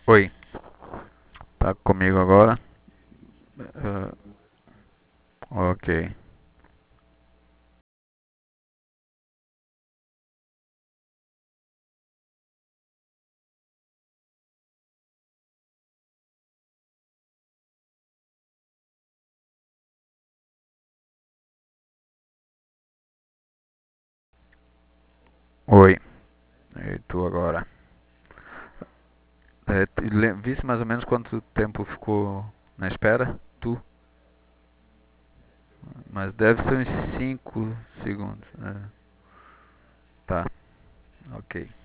Oi, tá comigo agora? Ah, ok. Oi, e tu agora? Visse mais ou menos quanto tempo ficou na espera? Tu? Mas deve ser uns 5 segundos. Tá, ok.